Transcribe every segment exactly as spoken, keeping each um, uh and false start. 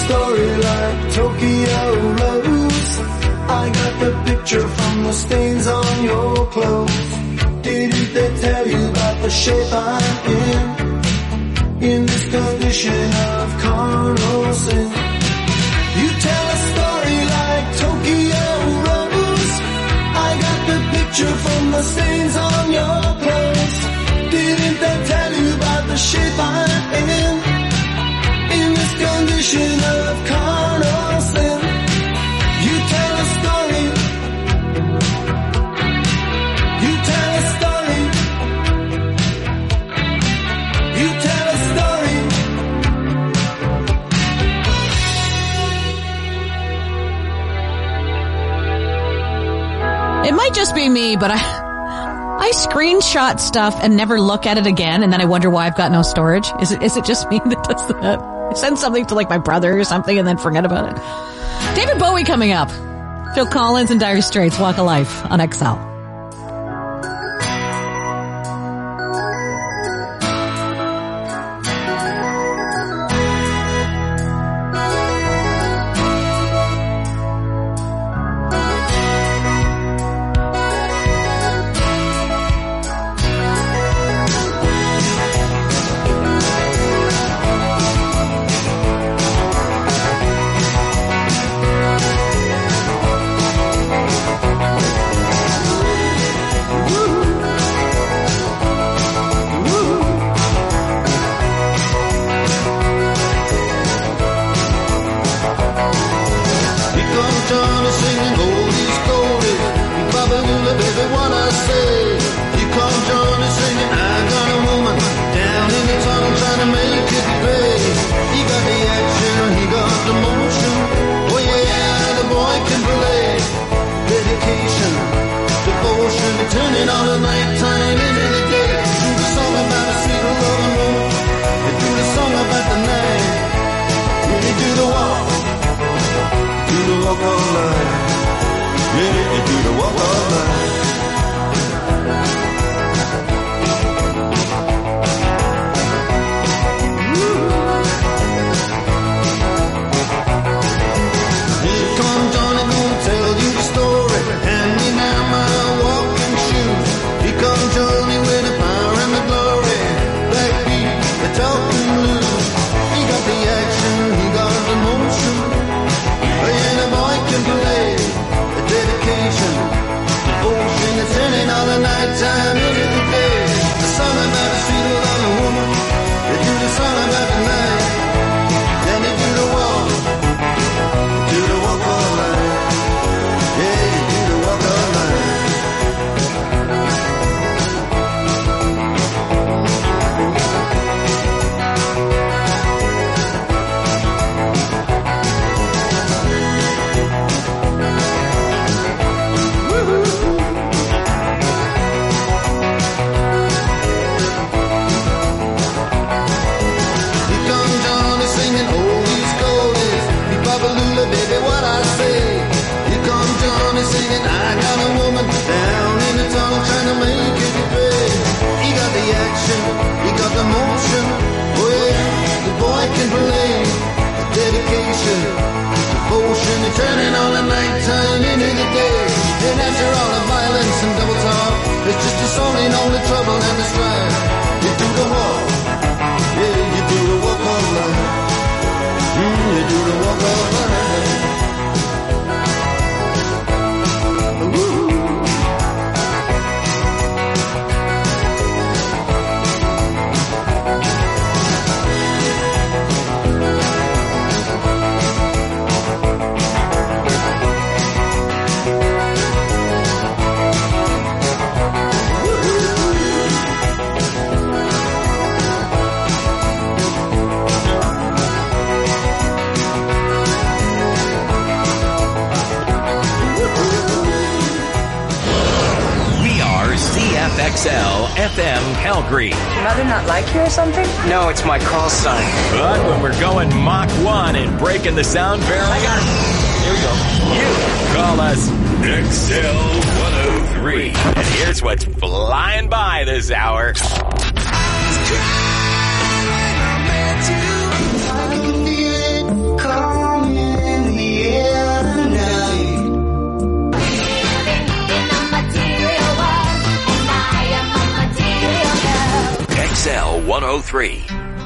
story like Tokyo Rose. I got the picture from the stains on your clothes. Didn't they tell you about the shape I'm in? In this condition of carnal sin. You tell a story like Tokyo Rose. I got the picture from the stains on your clothes. Didn't they tell you about the shape I'm in? In this condition of carnal sin. You tell a story. You tell a story. You tell a story. It might just be me, but I I screenshot stuff and never look at it again, and then I wonder why I've got no storage. Is it is it just me that does that? I send something to like my brother or something and then forget about it. David Bowie coming up. Phil Collins and Dire Straits, Walk of Life on X L. X L F M Calgary. Your mother not like you or something? No, it's my call sign. But when we're going Mach one and breaking the sound barrier, I got it. Here we go. You call us X L one oh three. And here's what's flying by this hour. I can feel it come. oh three.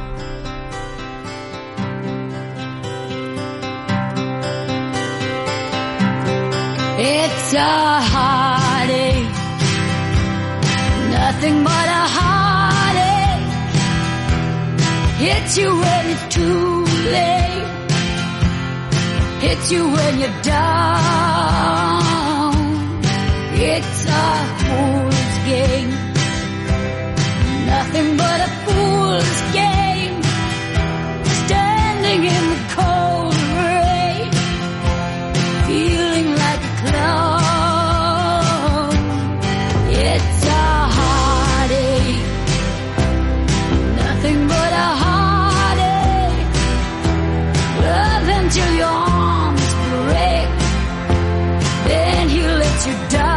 It's a heartache, nothing but a heartache. Hits you when it's too late, hits you when you're down. It's a fool's game, nothing but a fool's game. Standing in the cold rain, feeling like a clown. It's a heartache, nothing but a heartache. Love until your arms break, then he lets you down.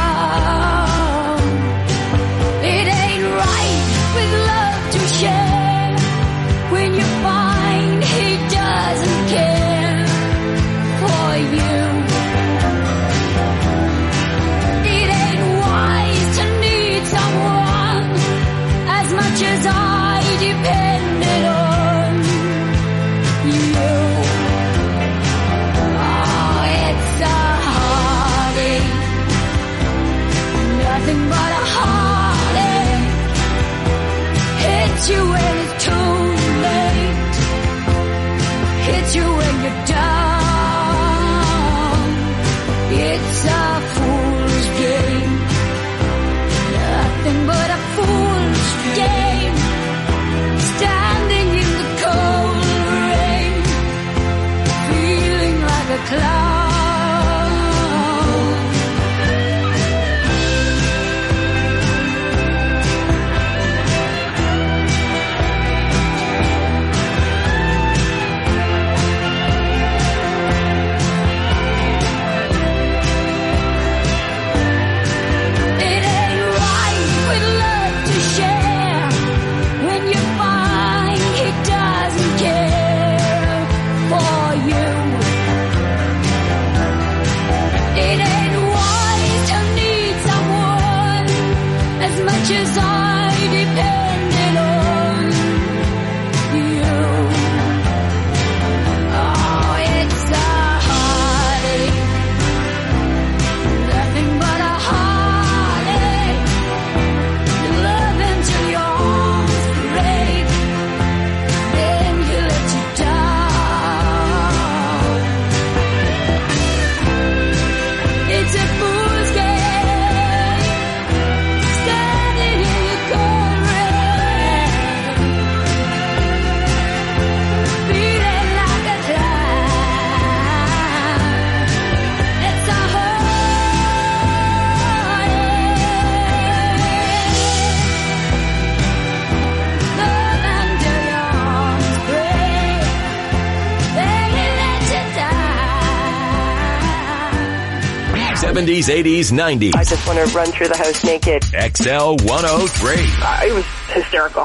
It ain't right with love to share when you find he doesn't care for you. It ain't wise to need someone as much as I depended on you. Oh, it's a heartache, nothing but a heartache. Hits you when it's too late, hits you when you're down. It's a fool's game, nothing but a fool's game. Standing in the cold rain, feeling like a clown. It ain't right with love to share when you find he doesn't care for you. It ain't wise to need someone as much as I depended on you. Oh, it's a heartache, nothing but a heartache. Love until your arms break, then he lets you down. It's a fool's game, standing in the cold rain, feeling like a clown. It's a heartache. Love until your arms break, then he lets you down. seventies, eighties, nineties. I just want to run through the house naked. X L one oh three. Uh, it was hysterical.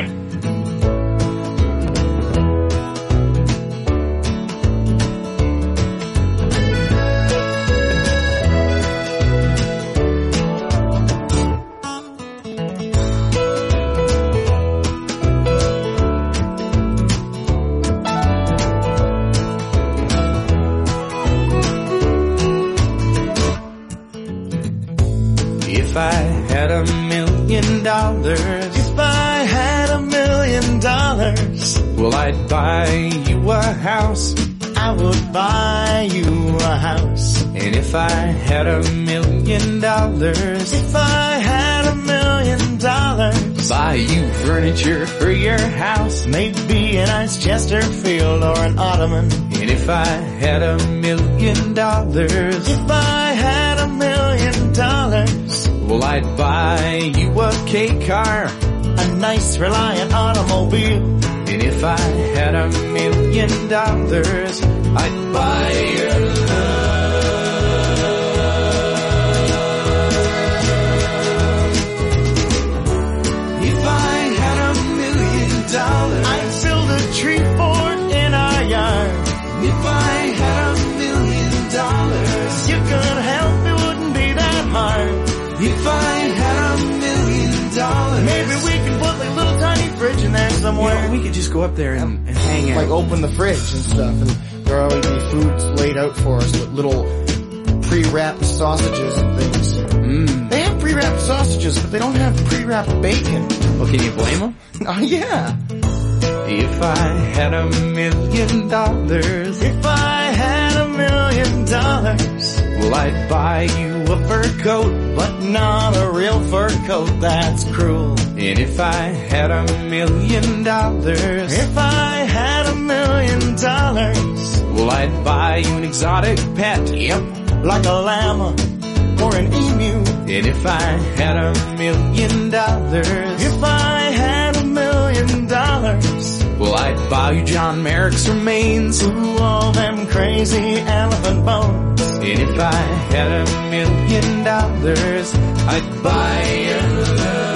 If I had a million dollars, if I had a million dollars, well, I'd buy you a house. I would buy you a house. And if I had a million dollars, if I had a million dollars, buy you furniture for your house, maybe a nice Chesterfield or an ottoman. And if I had a million dollars, if I had a million dollars, well, I'd buy you a K car, a nice Reliant automobile. And if I had a million dollars, I'd buy your love. If I had a million dollars, I'd build a tree fort in our yard. If I had a million dollars, you could help, it wouldn't be that hard. If I had a million dollars, maybe we could put a little tiny fridge in somewhere. You know, we could just go up there and, and hang out. Like open the fridge and stuff, and there always be foods laid out for us with little pre-wrapped sausages and things. Mm. They have pre-wrapped sausages, but they don't have pre-wrapped bacon. Well, can you blame them? Oh, yeah. If I had a million dollars, If I had a million dollars, well, I'd buy you a fur coat. but not a real fur coat, that's cruel. And if I had a million dollars, If I had a million dollars, well, I'd buy you an exotic pet. Yep. like a llama or an emu. And if I had a million dollars, If I had a million dollars, well, I'd buy you John Merrick's remains. ooh, all them crazy elephant bones. And if I had a million dollars, I'd buy your love.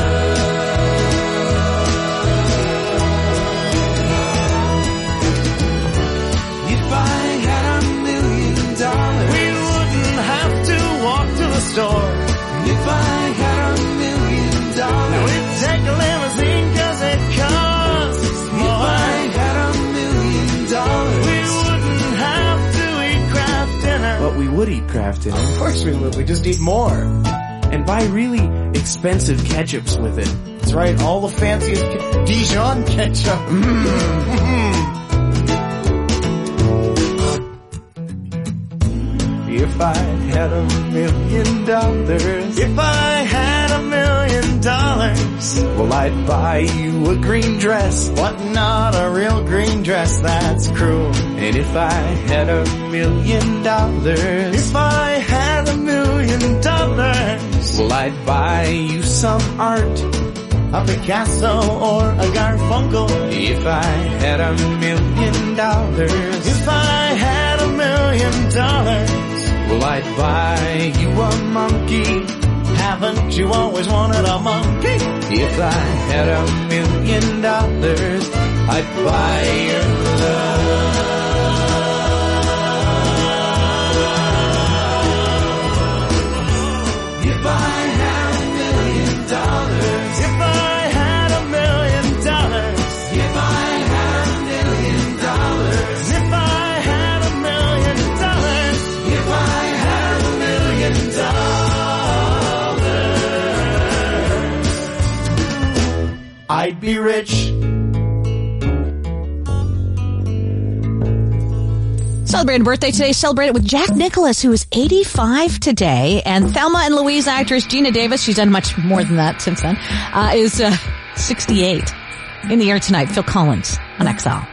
If I had a million dollars, We wouldn't have to walk to the store. if I had a million dollars, We'd take a limousine 'cause it costs if I more. had a million dollars, We wouldn't have to eat Kraft dinner. but we would eat Kraft dinner Of course we would. We just eat more. and buy really expensive ketchups with it. That's right. All the fanciest ke- Dijon ketchup. If I had a million dollars, If I had a million dollars, well, I'd buy you a green dress. but not a real green dress, that's cruel. And if I had a million dollars, If I had a million dollars, well, I'd buy you some art. a Picasso or a Garfunkel. If I had a million dollars, If I had a million dollars, well, I'd buy you a monkey. haven't you always wanted a monkey? If I had a million dollars, I'd buy your love. If I had a million dollars, If I had a million dollars, if I had a million dollars, if I had a million dollars, if I had a million dollars, I'd be rich. Celebrating a birthday today, celebrate it with Jack Nicholas, who is eighty-five today, and Thelma and Louise actress Gina Davis, she's done much more than that since then, uh, is uh, sixty-eight. In the air tonight, Phil Collins on X L.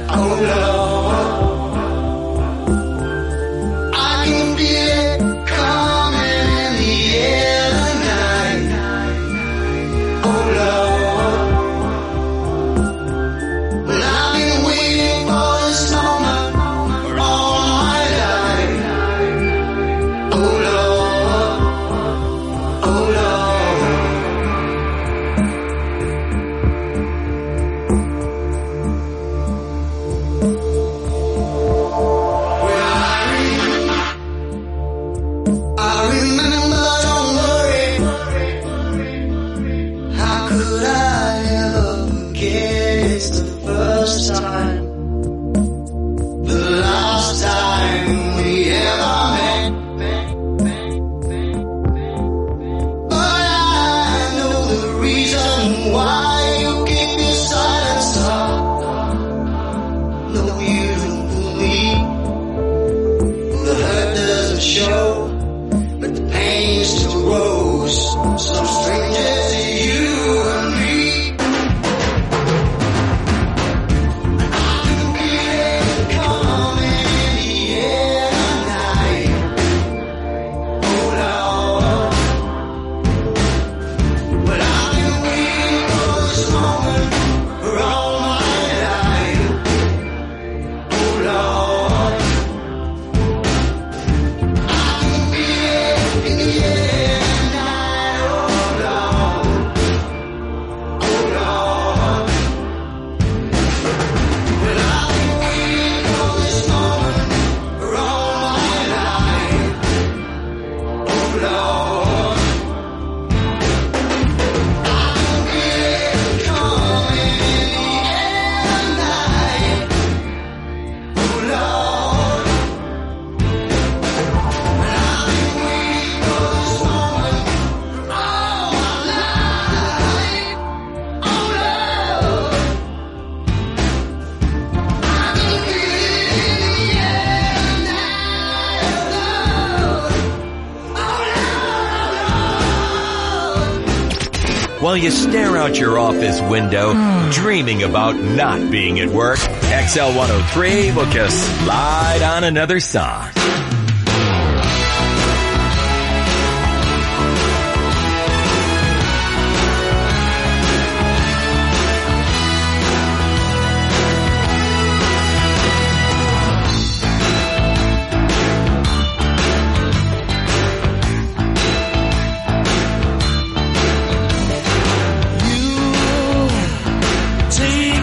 While you stare out your office window, dreaming about not being at work, X L one oh three will just slide on another song.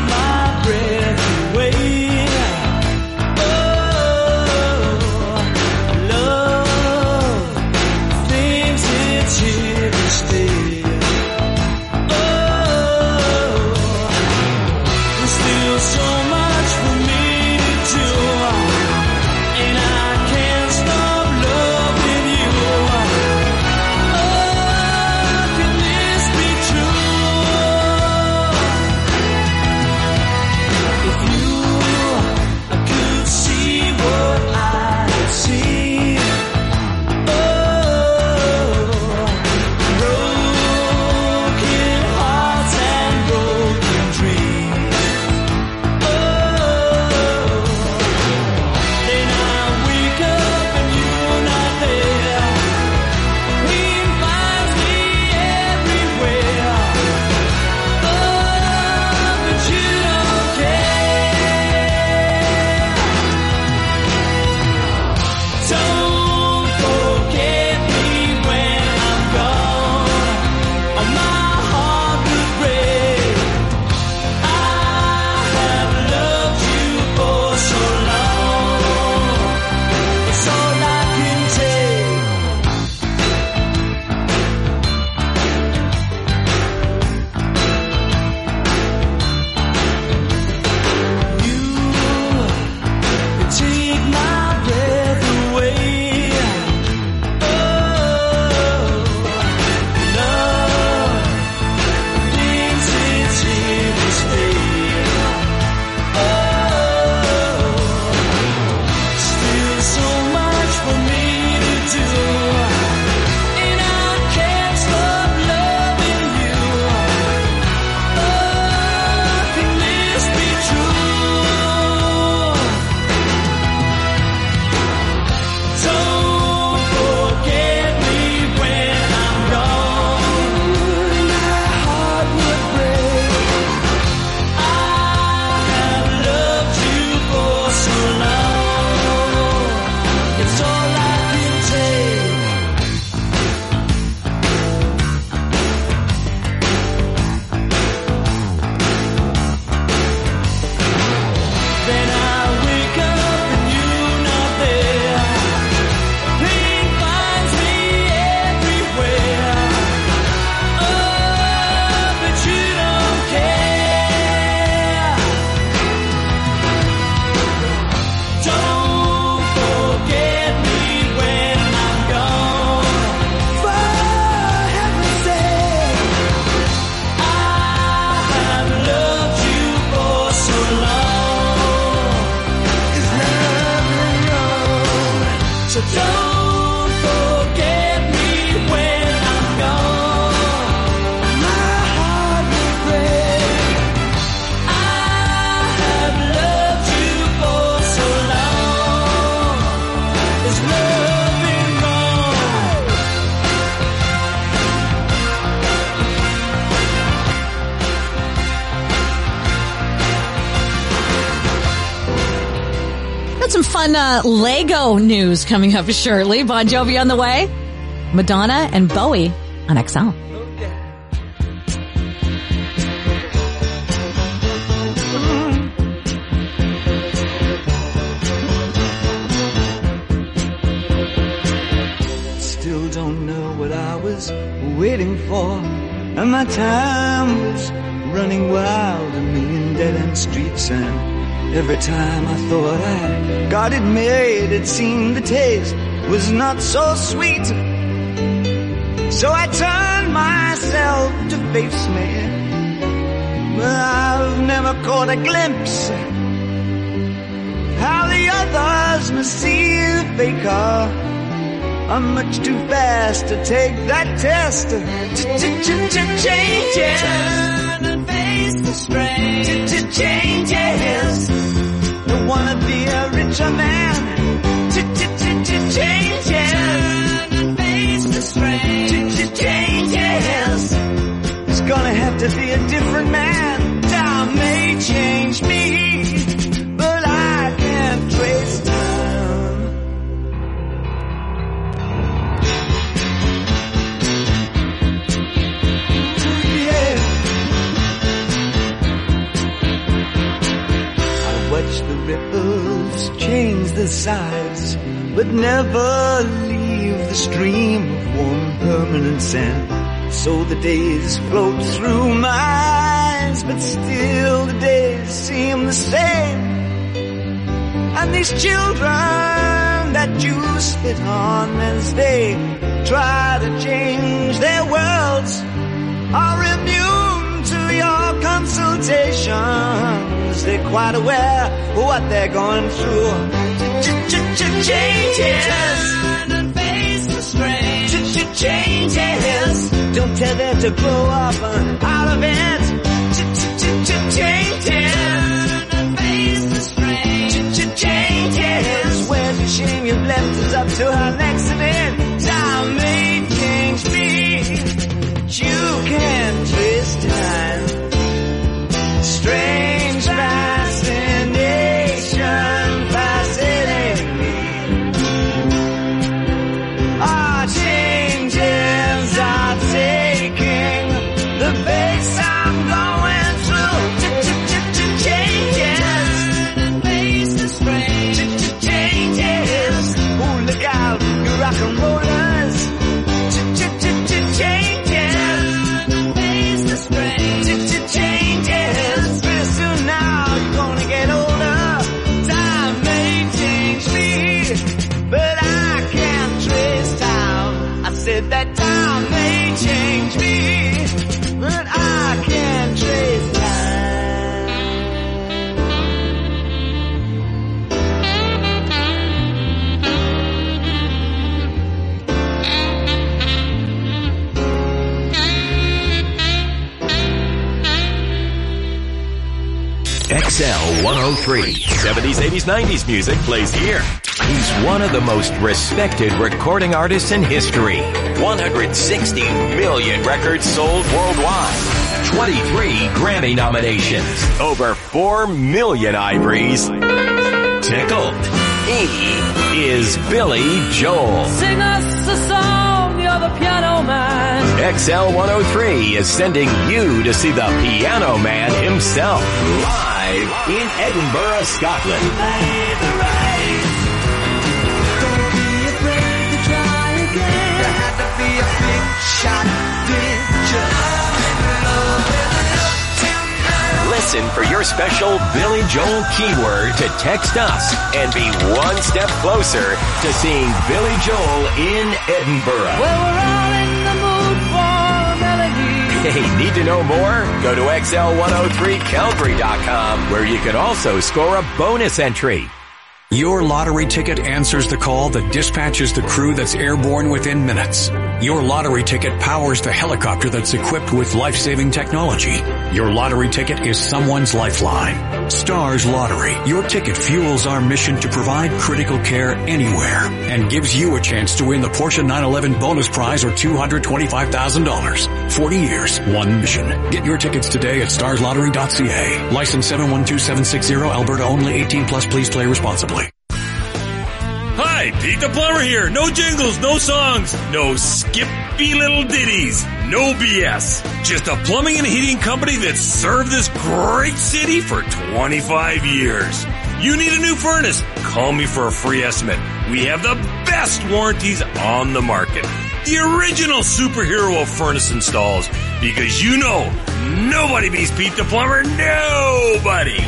Away. Oh, So don't forget me when I'm gone. My heart will break. I have loved you for so long. There's nothing wrong. Got some fun uh, Lego news coming up shortly. Bon Jovi on the way. Madonna and Bowie on X L. Still don't know what I was waiting for, and my time was running wild, a million dead-end streets, and every time I thought I got it made, it seemed the taste was not so sweet. So I turned myself to face me, but I've never caught a glimpse how the others must see the faker. I'm much too fast to take that test. Changes. Turn and face the strain. Changes. Don't wanna be a richer man. Changes. Turn and face the strain. Changes. It's gonna have to be a different man. Time may change me, but I can't trace time. Watch the ripples change the size, but never leave the stream of warm permanent sand. So the days float through my eyes, but still the days seem the same. And these children that you spit on as they try to change their worlds are immune to your consultations. They're quite aware of what they're going through. Changes. Turn and face the strain. Changes. Don't tell them to grow up out of it. Changes. Turn and face the strain. Changes. Where's the shame you've left us up to our next event? Time may change me, but you can't trace time. Strange fascination fascinating me. Our changes are taking the pace I'm going through. Changes. And face the strain. Changes. Oh, look out, you rock and rollers. Changes. And face the strain. Changes. Pretty soon now you're gonna get older. Time may change me, but I can't trace time. I said that time may change me, but I can't trace time. X L one oh three. seventies, eighties, nineties music plays here. He's one of the most respected recording artists in history. one hundred sixty million records sold worldwide. twenty-three Grammy nominations. Over four million ivories. Tickled. He is Billy Joel. Sing us a song, you're the piano man. X L one oh three is sending you to see the Piano Man himself. Live in Edinburgh, Scotland. Play the race. Don't be afraid to try again. There had to be a big shot. Did you love it? Listen for your special Billy Joel keyword to text us and be one step closer to seeing Billy Joel in Edinburgh. Well, we're all in the mood for melody. Hey, need to know more? Go to X L one oh three Calgary dot com, where you can also score a bonus entry. Your lottery ticket answers the call that dispatches the crew that's airborne within minutes. Your lottery ticket powers the helicopter that's equipped with life-saving technology. Your lottery ticket is someone's lifeline. Stars Lottery. Your ticket fuels our mission to provide critical care anywhere and gives you a chance to win the Porsche nine eleven bonus prize or two hundred twenty-five thousand dollars. forty years, one mission. Get your tickets today at stars lottery dot c a. License seven one two seven six zero, Alberta only, eighteen plus. Please play responsibly. Hi, Pete the Plumber here. No jingles, no songs, no skippy little ditties, no B S. Just a plumbing and heating company that's served this great city for twenty-five years. You need a new furnace? Call me for a free estimate. We have the best warranties on the market. The original superhero of furnace installs. Because you know, nobody beats Pete the Plumber. Nobody.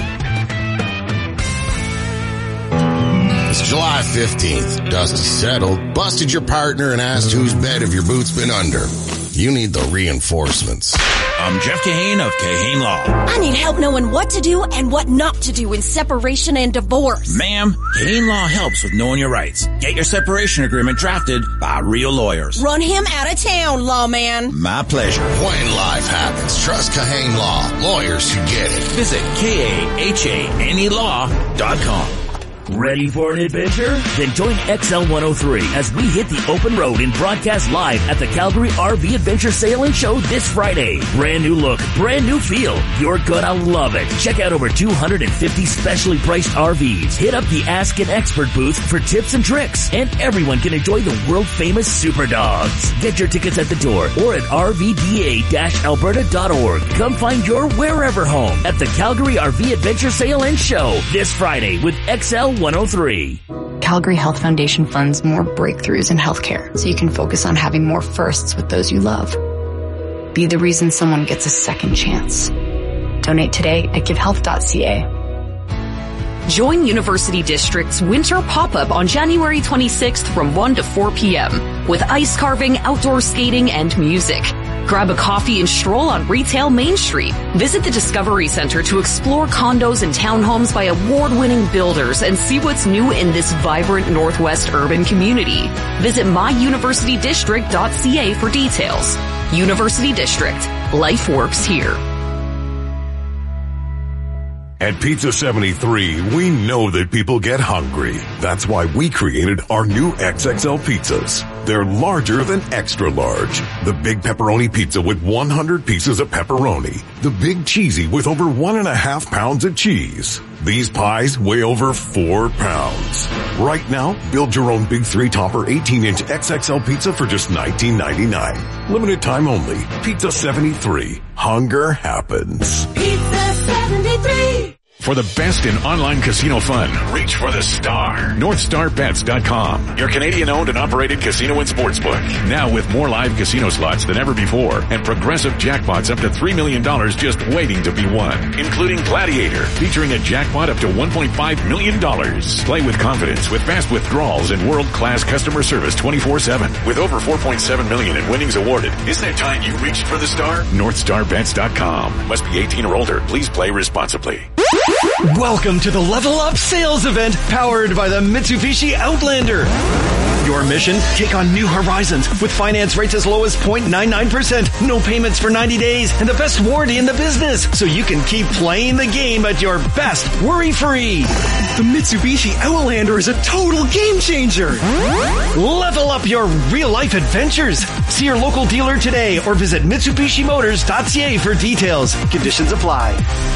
It's July fifteenth. Dust is settled, busted your partner, and asked whose bed have your boots been under. You need the reinforcements. I'm Jeff Kahane of Kahane Law. I need help knowing what to do and what not to do in separation and divorce. Ma'am, Kahane Law helps with knowing your rights. Get your separation agreement drafted by real lawyers. Run him out of town, lawman. My pleasure. When life happens, trust Kahane Law. Lawyers who get it. Visit K A H A N E law dot com. Ready for an adventure? Then join X L one oh three as we hit the open road and broadcast live at the Calgary R V Adventure Sale and Show this Friday. Brand new look, brand new feel. You're gonna love it. Check out over two hundred fifty specially priced R Vs. Hit up the Ask an Expert booth for tips and tricks. And everyone can enjoy the world famous Super Dogs. Get your tickets at the door or at r v d a dash alberta dot org. Come find your wherever home at the Calgary R V Adventure Sale and Show this Friday with X L one oh three. Calgary Health Foundation funds more breakthroughs in healthcare so you can focus on having more firsts with those you love. Be the reason someone gets a second chance. Donate today at give health dot c a. Join University District's winter pop-up on January twenty-sixth from one to four p.m. with ice carving, outdoor skating, and music. Grab a coffee and stroll on retail Main Street. Visit the Discovery Center to explore condos and townhomes by award-winning builders and see what's new in this vibrant Northwest urban community. Visit my university district dot c a for details. University District. Life works here. At Pizza seventy-three, we know that people get hungry. That's why we created our new X X L pizzas. They're larger than extra large. The big pepperoni pizza with one hundred pieces of pepperoni. The big cheesy with over one and a half pounds of cheese. These pies weigh over four pounds. Right now, build your own big three-topper eighteen inch X X L pizza for just nineteen ninety-nine. Limited time only. Pizza seventy-three. Hunger happens. Pizza seventy-three. For the best in online casino fun, reach for the star. North Star Bets dot com, your Canadian-owned and operated casino and sportsbook. Now with more live casino slots than ever before and progressive jackpots up to three million dollars just waiting to be won, including Gladiator, featuring a jackpot up to one point five million dollars. Play with confidence with fast withdrawals and world-class customer service twenty-four seven. With over four point seven million dollars in winnings awarded, isn't it time you reached for the star? North Star Bets dot com. Must be eighteen or older. Please play responsibly. Welcome to the Level Up Sales Event powered by the Mitsubishi Outlander. Your mission? Take on new horizons with finance rates as low as zero point nine nine percent, no payments for ninety days, and the best warranty in the business, so you can keep playing the game at your best worry-free. The Mitsubishi Outlander is a total game changer. Level up your real-life adventures. See your local dealer today or visit mitsubishi motors dot c a for details. Conditions apply.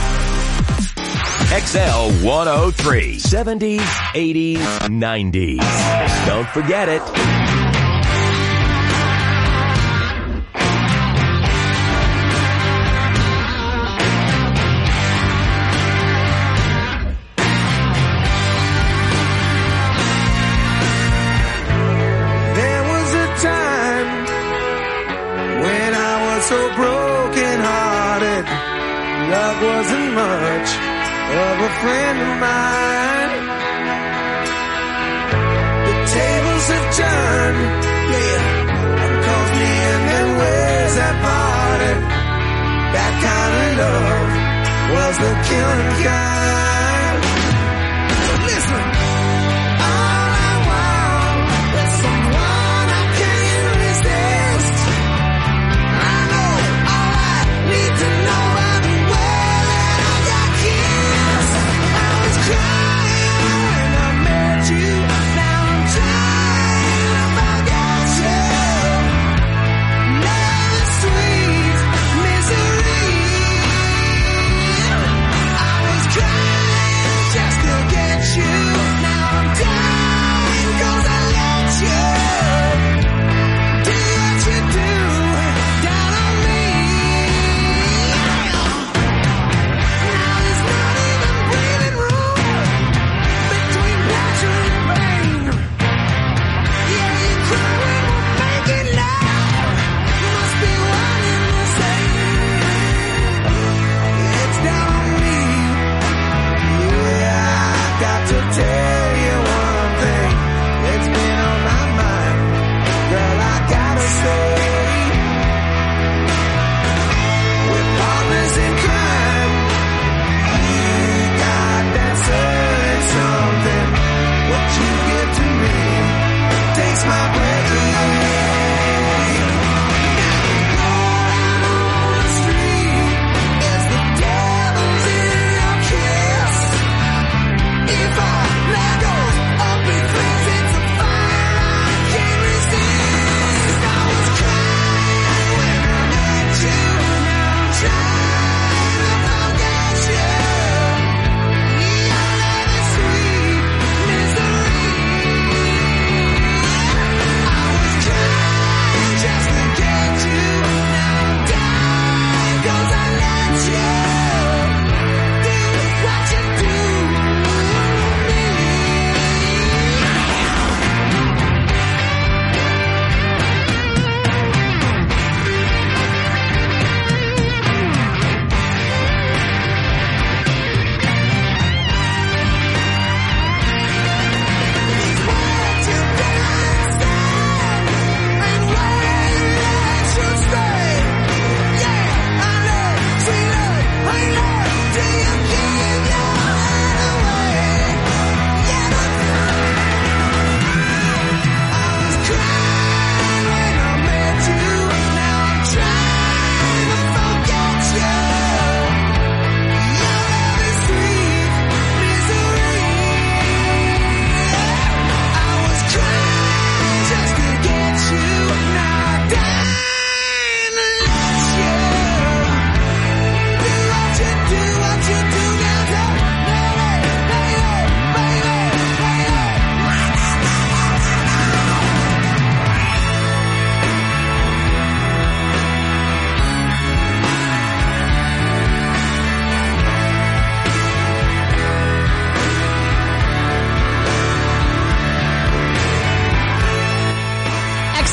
X L one oh three. seventies, eighties, nineties. Don't forget it. There was a time when I was so broken hearted. Love wasn't much of a friend of mine. The tables have turned, yeah, and calls me in and ways have parted. That kind of love was the killing kind. So listen,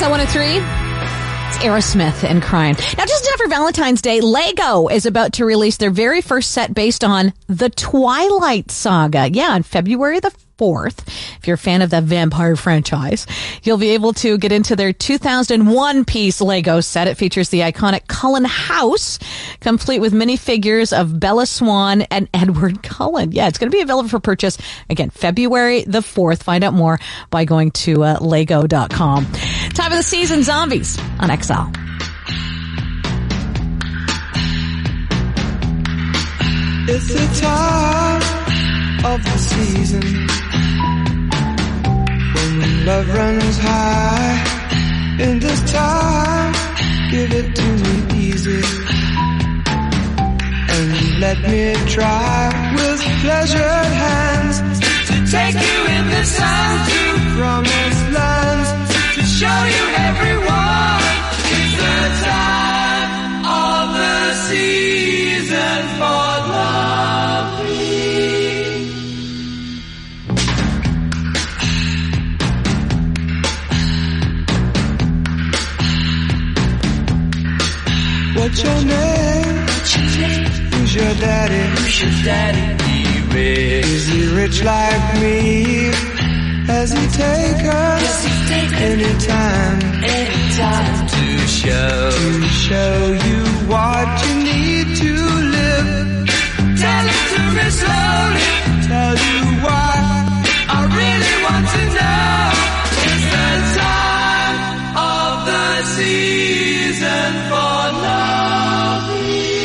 X L one oh three. It's Aerosmith and Crying. Now, just in time for Valentine's Day, Lego is about to release their very first set based on the Twilight Saga. Yeah, on February the fourth. If you're a fan of the vampire franchise, you'll be able to get into their two thousand one piece Lego set. It features the iconic Cullen house, complete with minifigures of Bella Swan and Edward Cullen. Yeah, it's going to be available for purchase, again, February the fourth. Find out more by going to uh, lego dot com. Time of the season, Zombies on X L. It's the time of the season when love runs high. In this time, give it to me easy and let me try with pleasured hands to take you in the sun to promised lands, to show you everyone. It's the time of the season for loving. What's your name? What's your name? Who's your daddy? Who's your daddy? He rich. Is he rich like me? Has he take us anytime, anytime to show, to show you what you need to live? Tell it to me slowly, tell you why I really want to know. It's the time of the season for loving.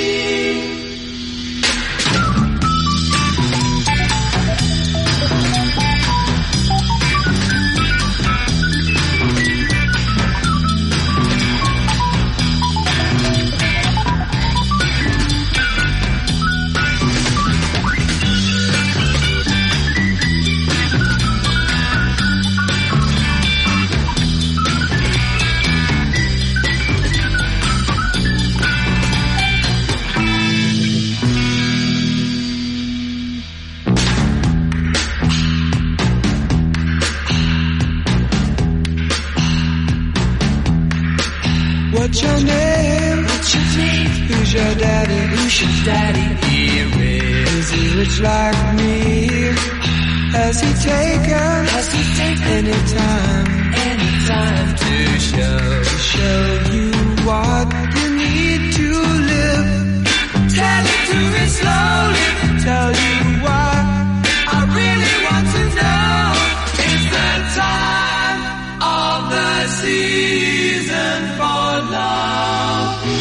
What's your name? What's your name? Who's your daddy? Who's your daddy? He rich. Is he rich like me? Has he taken? Has he taken anytime? Anytime to show, to show you what you need to live. Tell it to me slowly. Tell you why I really want to know. It's the time of the season for loving.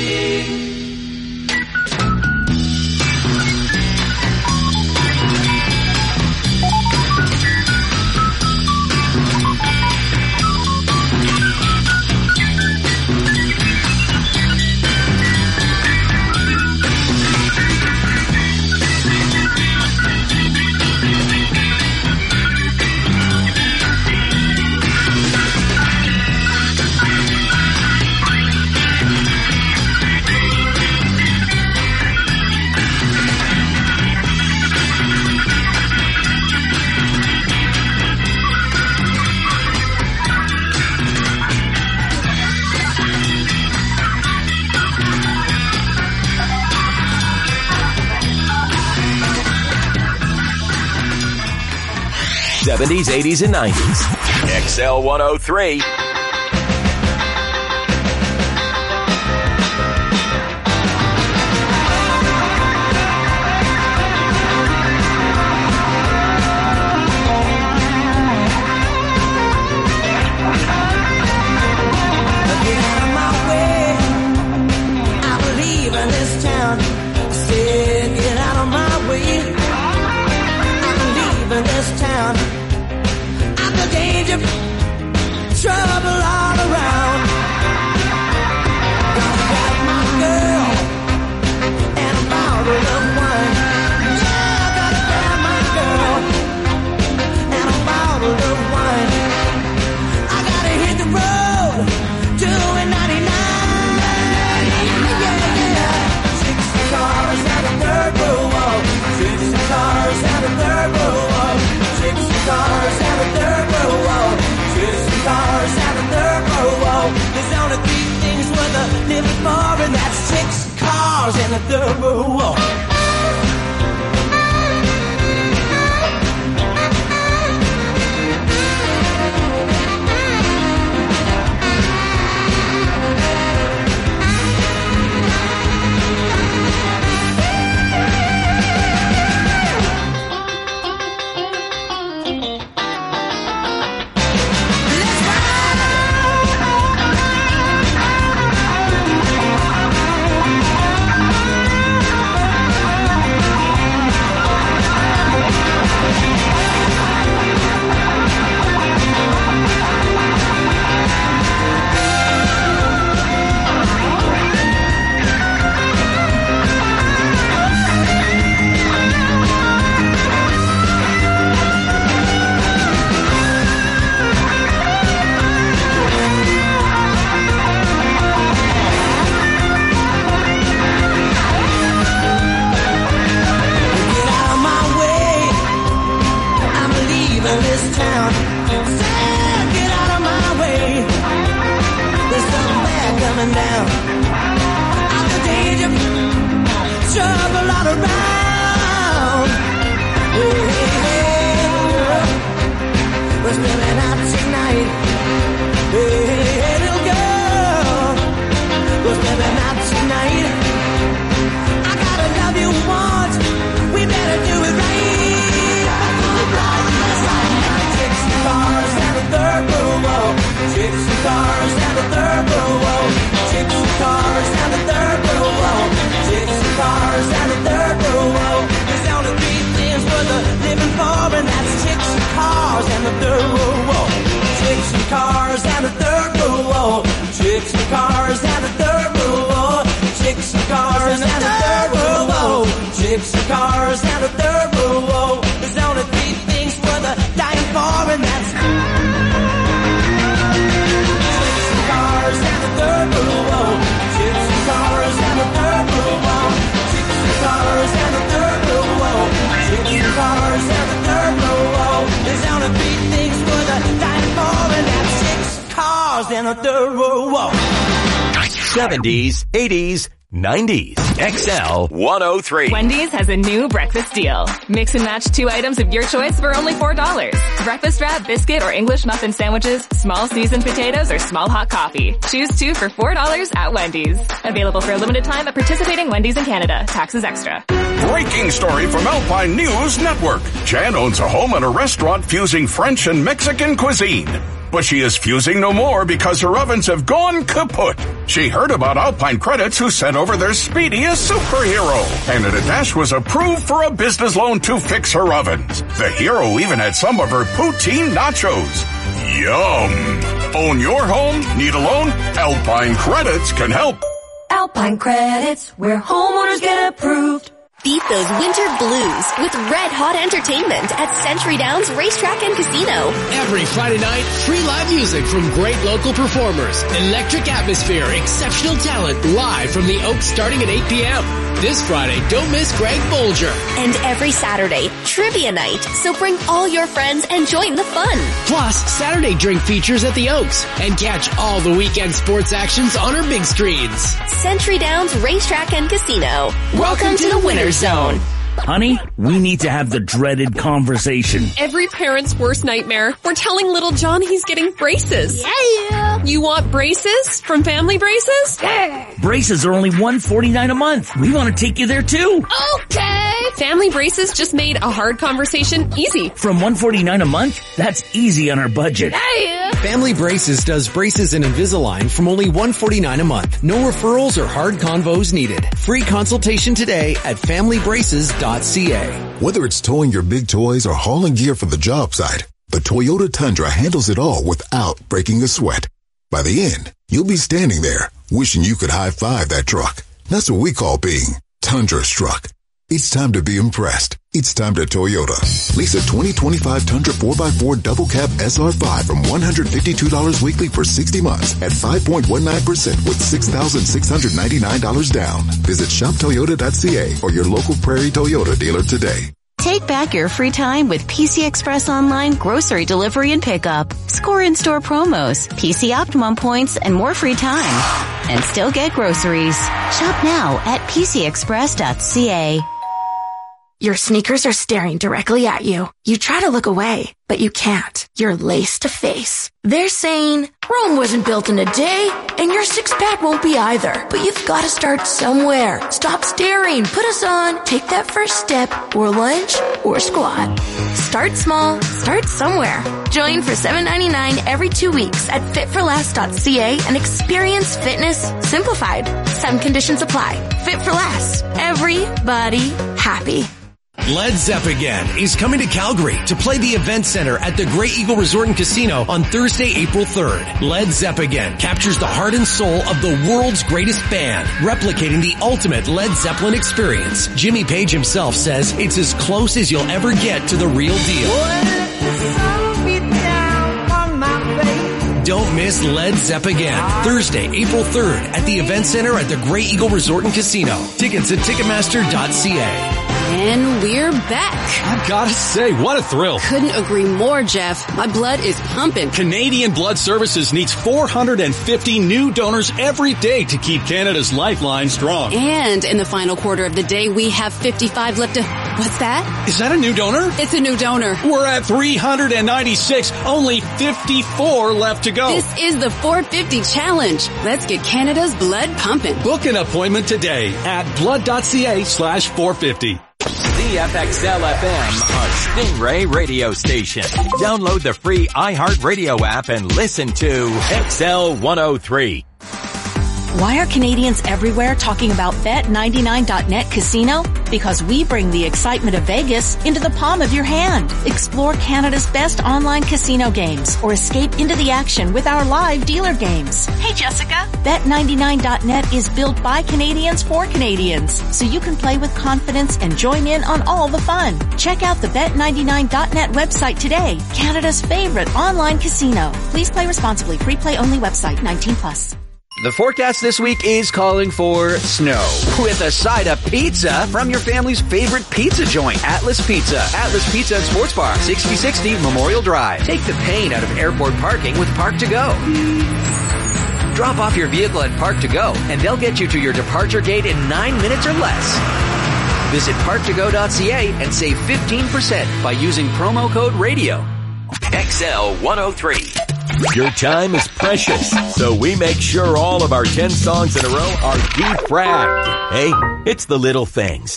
seventies, eighties, and nineties. X L one oh three. This town, I'm the danger, trouble all around. Gonna grab my girl and a bottle of wine. Yeah, I gotta grab my girl and a bottle of wine. I gotta hit the road, doing ninety-nine. Yeah, yeah. Six cars down the third row walk. Six cars down the third row walk. Six cars down the third row walk. Six cars down the third cars and the third world war. seventies, eighties, nineties. X L one oh three. Wendy's has a new breakfast deal. Mix and match two items of your choice for only four dollars. Breakfast wrap, biscuit, or English muffin sandwiches, small seasoned potatoes, or small hot coffee. Choose two for four dollars at Wendy's. Available for a limited time at participating Wendy's in Canada. Taxes extra. Breaking story from Alpine News Network. Jan owns a home and a restaurant fusing French and Mexican cuisine. But she is fusing no more because her ovens have gone kaput. She heard about Alpine Credits, who sent over their speediest superhero. Canada Dash was approved for a business loan to fix her ovens. The hero even had some of her poutine nachos. Yum! Own your home? Need a loan? Alpine Credits can help. Alpine Credits, where homeowners get approved. Beat those winter blues with Red Hot Entertainment at Century Downs Racetrack and Casino. Every Friday night, free live music from great local performers, electric atmosphere, exceptional talent, live from the Oaks starting at eight p.m. This Friday, don't miss Greg Bolger. And every Saturday, trivia night. So bring all your friends and join the fun. Plus, Saturday drink features at the Oaks. And catch all the weekend sports actions on our big screens. Century Downs Racetrack and Casino. Welcome, Welcome to, to the Winner's Zone. Honey, we need to have the dreaded conversation. Every parent's worst nightmare. We're telling little John he's getting braces. Yeah. You want braces from Family Braces? Yeah. Braces are only one hundred forty-nine dollars a month. We want to take you there too. Okay. Family Braces just made a hard conversation easy. From one hundred forty-nine dollars a month? That's easy on our budget. Yeah. Family Braces does braces and Invisalign from only one hundred forty-nine dollars a month. No referrals or hard convos needed. Free consultation today at family braces dot c a. Whether it's towing your big toys or hauling gear for the job site, the Toyota Tundra handles it all without breaking a sweat. By the end, you'll be standing there wishing you could high-five that truck. That's what we call being Tundra struck. It's time to be impressed. It's time to Toyota. Lease a twenty twenty-five Tundra four by four Double Cab S R five from one hundred fifty-two dollars weekly for sixty months at five point one nine percent with six thousand six hundred ninety-nine dollars down. Visit shop toyota dot c a or your local Prairie Toyota dealer today. Take back your free time with P C Express Online grocery delivery and pickup. Score in-store promos, P C Optimum points, and more free time. And still get groceries. Shop now at p c express dot c a. Your sneakers are staring directly at you. You try to look away, but you can't. You're lace to face. They're saying, Rome wasn't built in a day, and your six-pack won't be either. But you've got to start somewhere. Stop staring. Put us on. Take that first step, or lunge, or squat. Start small. Start somewhere. Join for seven ninety-nine every two weeks at fit for less dot c a and experience fitness simplified. Some conditions apply. Fit for Less. Everybody happy. Led Zepp Again is coming to Calgary to play the Event Center at the Grey Eagle Resort and Casino on Thursday, April third. Led Zepp Again captures the heart and soul of the world's greatest band, replicating the ultimate Led Zeppelin experience. Jimmy Page himself says it's as close as you'll ever get to the real deal. Don't miss Led Zepp Again, Thursday, April third at the Event Center at the Grey Eagle Resort and Casino. Tickets at ticketmaster dot c a. And we're back. I've got to say, what a thrill. Couldn't agree more, Jeff. My blood is pumping. Canadian Blood Services needs four hundred fifty new donors every day to keep Canada's lifeline strong. And in the final quarter of the day, we have fifty-five left to... What's that? Is that a new donor? It's a new donor. We're at three hundred ninety-six, only fifty-four left to go. This is the four fifty challenge. Let's get Canada's blood pumping. Book an appointment today at blood dot c a slash four fifty. C F X L F M, a Stingray radio station. Download the free iHeartRadio app and listen to X L one oh three. Why are Canadians everywhere talking about bet ninety-nine dot net Casino? Because we bring the excitement of Vegas into the palm of your hand. Explore Canada's best online casino games or escape into the action with our live dealer games. Hey, Jessica. bet ninety-nine dot net is built by Canadians for Canadians, so you can play with confidence and join in on all the fun. Check out the bet ninety-nine dot net website today, Canada's favorite online casino. Please play responsibly. Free play only website, nineteen plus. The forecast this week is calling for snow with a side of pizza from your family's favorite pizza joint, Atlas Pizza. Atlas Pizza and Sports Bar, sixty sixty Memorial Drive. Take the pain out of airport parking with Park to Go. Drop off your vehicle at Park to Go and they'll get you to your departure gate in nine minutes or less. Visit park to go dot c a and save fifteen percent by using promo code radio. X L one oh three. Your time is precious, so we make sure all of our ten songs in a row are defragged. Hey, it's the little things.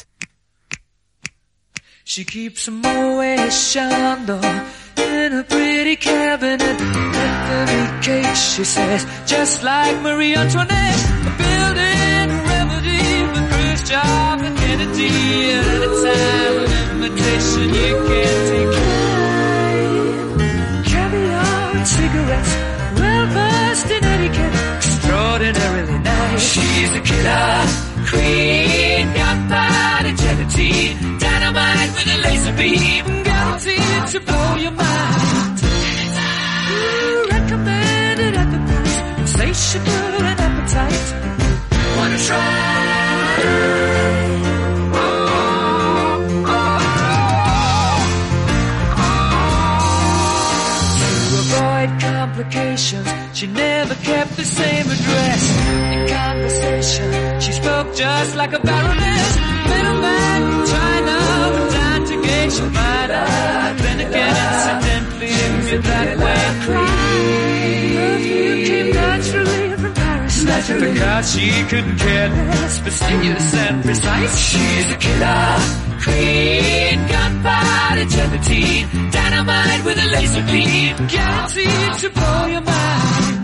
She keeps a Moet Chandon in a pretty cabinet. Anthony Cake, she says, just like Marie Antoinette. A building a remedy for Khrushchev and Kennedy. At a time of invitation you can't take. Cigarettes, well versed in etiquette, extraordinarily nice. She's a killer queen, gunpowder gelatine, dynamite with a laser beam, guaranteed to blow your mind. Ooh, recommended at the price, insatiable and appetite. Wanna try? Complications. She never kept the same address. In conversation, she spoke just like a baroness. Middleman from China, from time to gauge she might have been again incidentally with that way. Perfume came naturally from Paris. Naturally. Because she couldn't care less, fastidious and precise. She's a killer queen, gunpowder gelatine, dynamite with a laser beam, guaranteed to blow your mind.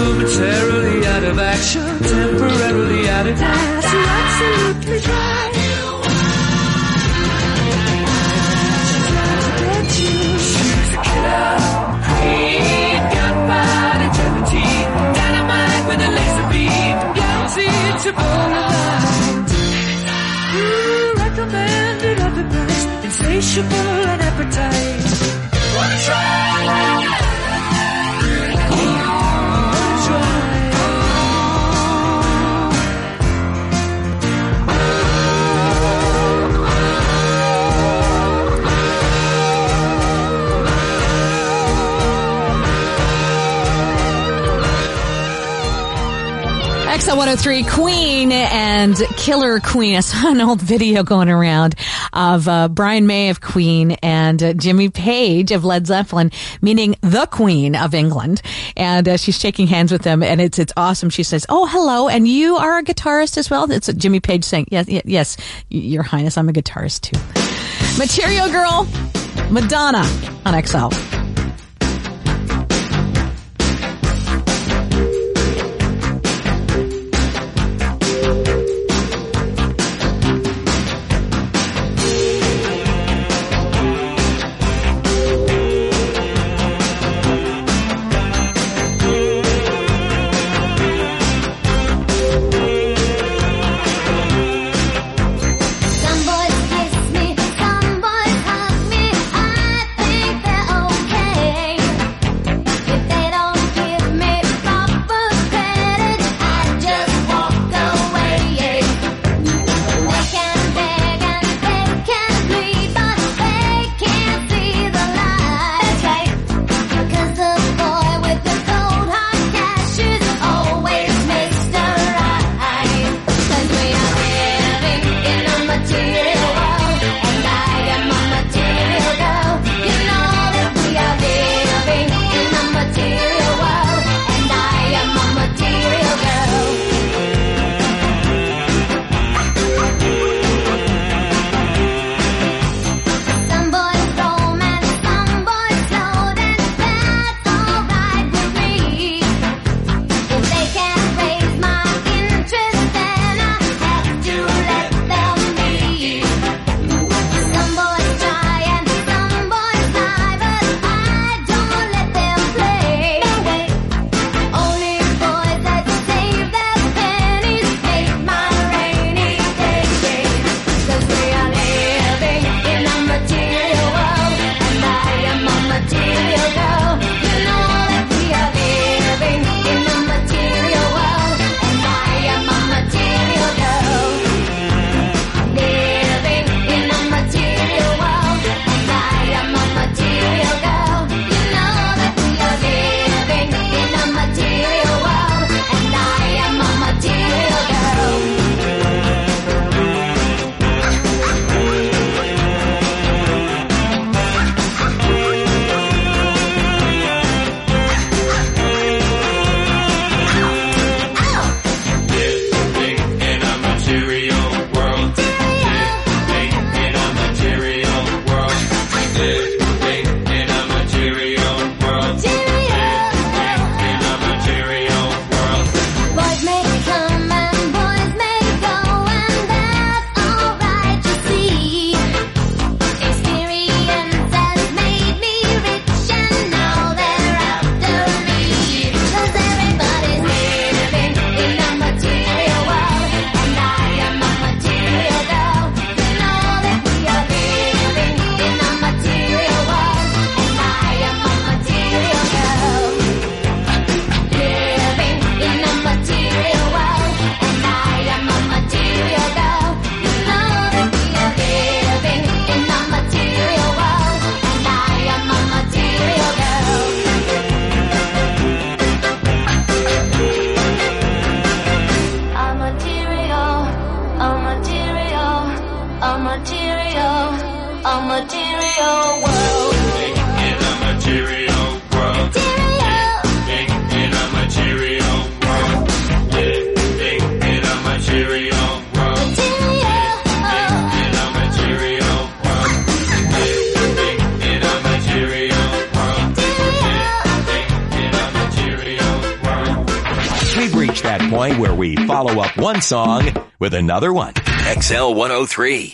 momentarily out of action, temporarily out of gas. You're absolutely dry. She's a killer. Queen, gunpowder, gelatine, dynamite with a laser beam, guaranteed to blow the light. Ooh, recommended at the best, insatiable and appetite. Wanna try? X L one oh three, Queen and Killer Queen. I saw an old video going around of uh, Brian May of Queen and uh, Jimmy Page of Led Zeppelin, meaning the Queen of England. And uh, she's shaking hands with them, and it's it's awesome. She says, "Oh, hello, and you are a guitarist as well?" It's Jimmy Page saying, "Yes, yes, yes, Your Highness, I'm a guitarist too." Material Girl, Madonna on X L. Some boys kiss me, some boys hug me. I think they're okay. reached that point where we follow up one song with another one. X L one oh three.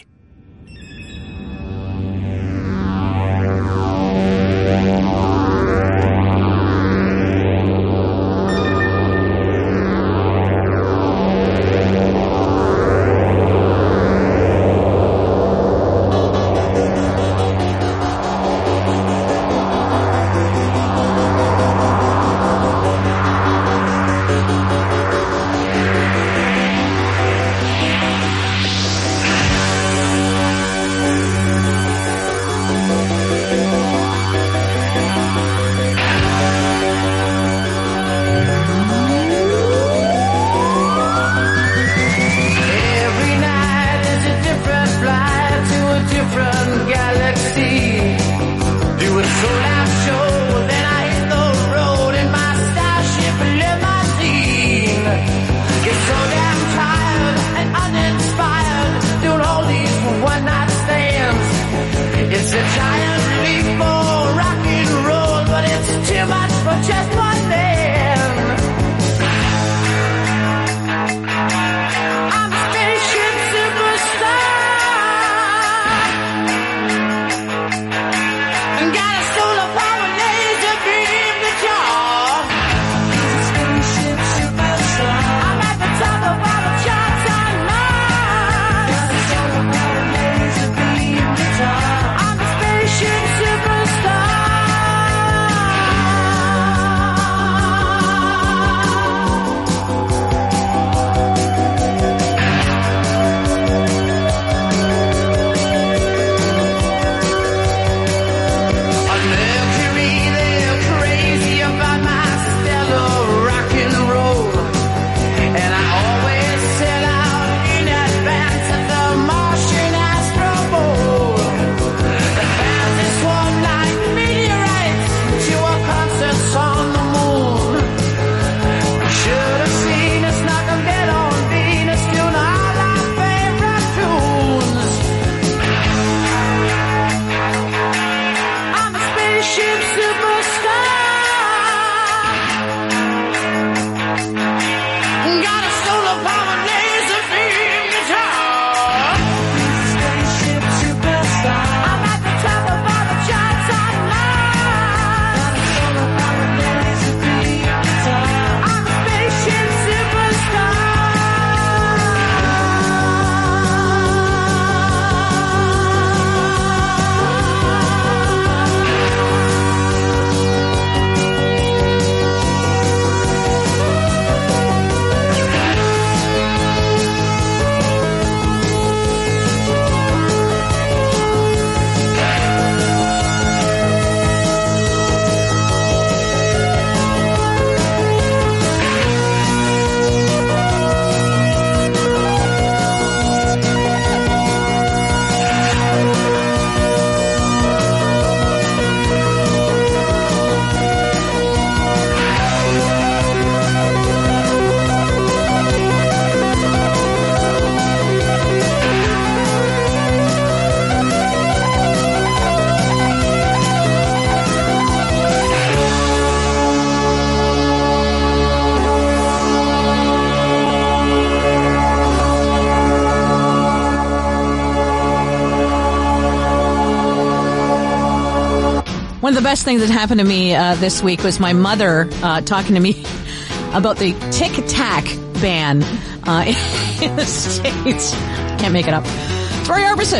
One of the best things that happened to me uh, this week was my mother uh, talking to me about the Tic Tac ban uh, in the States. Can't make it up. It's Roy Orbison,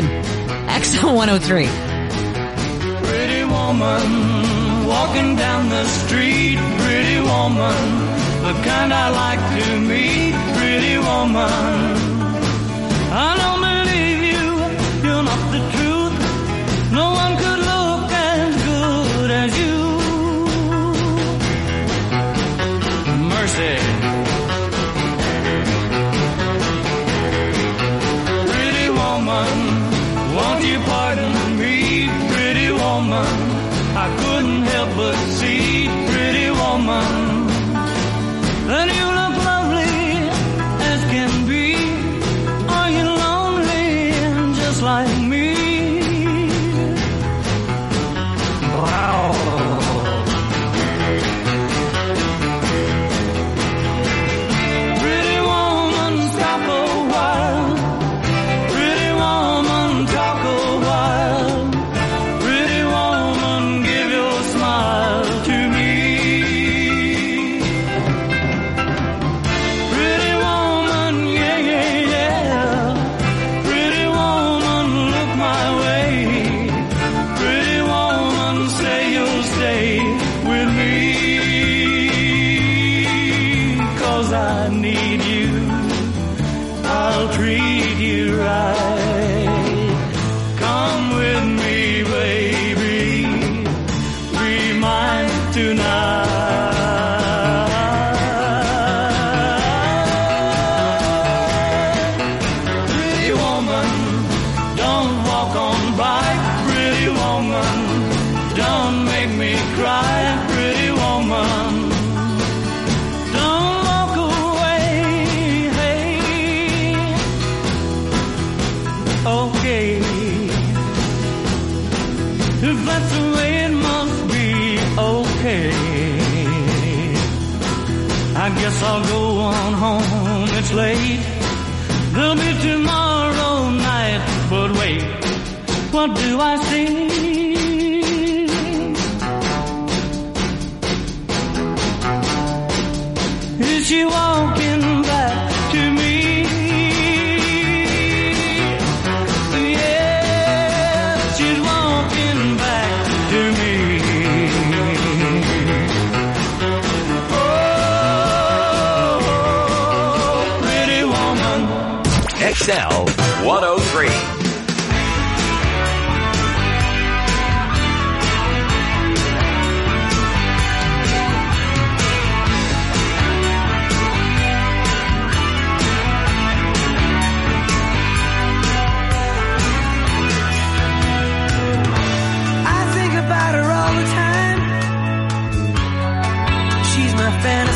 X L one oh three. Pretty woman walking down the street. Pretty woman, the kind I like to meet. Pretty woman, I don't believe you. You're not the truth. No one could look as good as you. Mercy. Pretty woman, won't you pardon me? Pretty woman, I couldn't help but see. Pretty woman, that you look lovely as can be. Are you lonely? I need you. I'll treat you right. Come with me, baby. Be mine tonight. Pretty woman, don't walk on by. Pretty woman, don't make me cry. Pretty woman, don't walk away. Hey, okay, if that's the way it must be, okay. I guess I'll go on home, it's late. There'll be tomorrow night, but wait, what do I see? Is she walking back to me? Yeah, she's walking back to me. Oh, pretty woman. X L one oh three. I think about her all the time. She's my fantasy.